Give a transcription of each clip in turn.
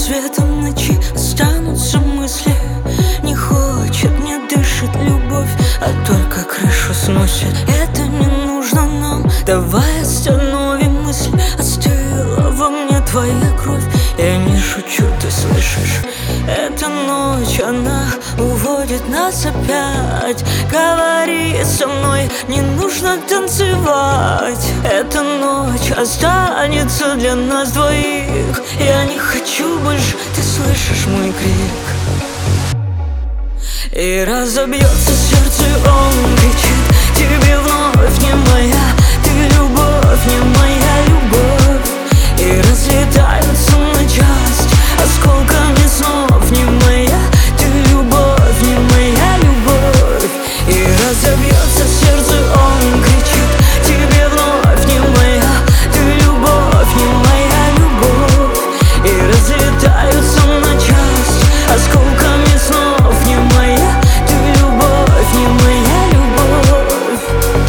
светом ночи останутся мысли. Не хочет, не дышит любовь, а только крышу сносит. Это не нужно нам, давай остановим мысль. Остыла во мне твоя кровь, я не шучу, ты слышишь? Эта ночь, она уводит нас опять. Говори со мной, не нужно танцевать. Эта ночь останется для нас двоих. Я не хочу больше, ты слышишь мой крик? И разобьется сердце, он кричит: тебе вновь не моя, ты любовь, не моя любовь. И разлетаются на части осколками снов. Не моя, ты любовь, не моя любовь. И разобьется сердце, он кричит: тебе вновь не моя, ты любовь, не моя любовь. И разлетаются на части осколками снов. Не моя, ты любовь, не моя любовь.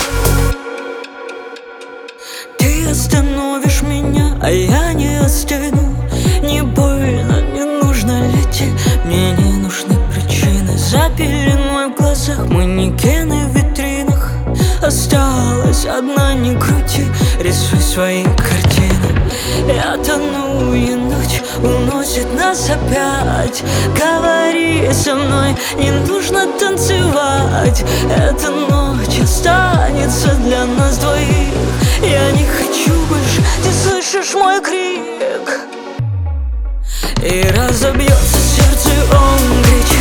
Ты остановишь меня, а я не остыну. Не больно, не нужно лететь, мне не нужны причины. За пеленой в глазах, манекены в витринах. Осталась одна, не крути, рисуй свои картины. Я тону, и ночь уносит нас опять. Говори со мной, не нужно танцевать. Эта ночь останется для нас двоих. Я не хочу больше, ты слышишь мой крик? И разобьется сердце, он кричит: